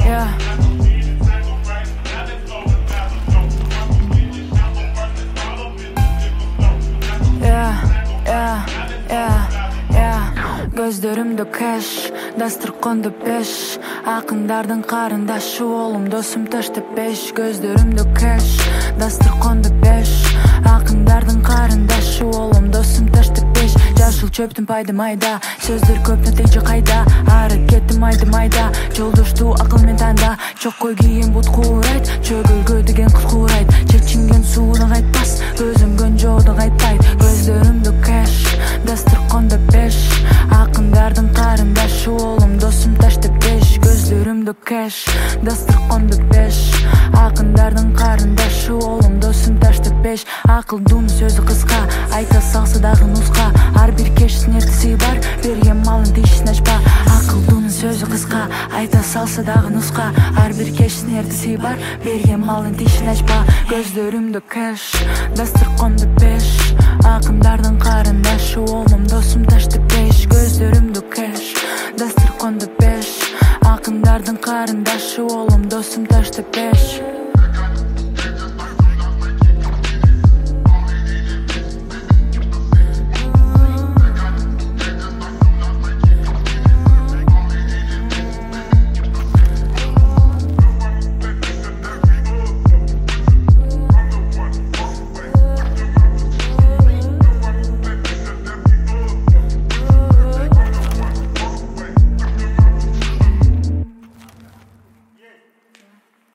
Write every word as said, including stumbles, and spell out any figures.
yeah. Yeah, yeah, yeah, yeah. Gözlerimde keş, dasturxonda beş. Akındardın qarindaşı oğlum dosum taşta beş. Gözlerimde keş, dasturxonda beş. Akındardın qarindaşı oğlum dosum taşta beş. Жашыл чөптүн пайда майда, сөздөр көп натыйжа кайда. Аракетим айда майда, жолдошту акыл мен танда. Чокко кийин бут куурайт, чөгөлгө деген кыз куурайт. Чечинген сууну кайтпас, көзүмгөн жооду кайтпайт. Көздөрүмдө кэш, дастуркондо беш. Акындардын карындашы оолум досум ташты беш. Көздөрүмдө кэш, дастуркондо беш. Акындардын карындашы оолум досум ташты беш. Акылдын сөзү кыска, айта салса дагы нуска. Ар бир кешсин эртеси бар, берген малын тишин ачпа. Акылдын сөзү кыска, айта салса дагы нуска. Ар бир кешсин эртеси бар, берген малын тишин ачпа. Көздөрүмдө кэш, дастуркондо беш. Акындардын карындашы оолум досум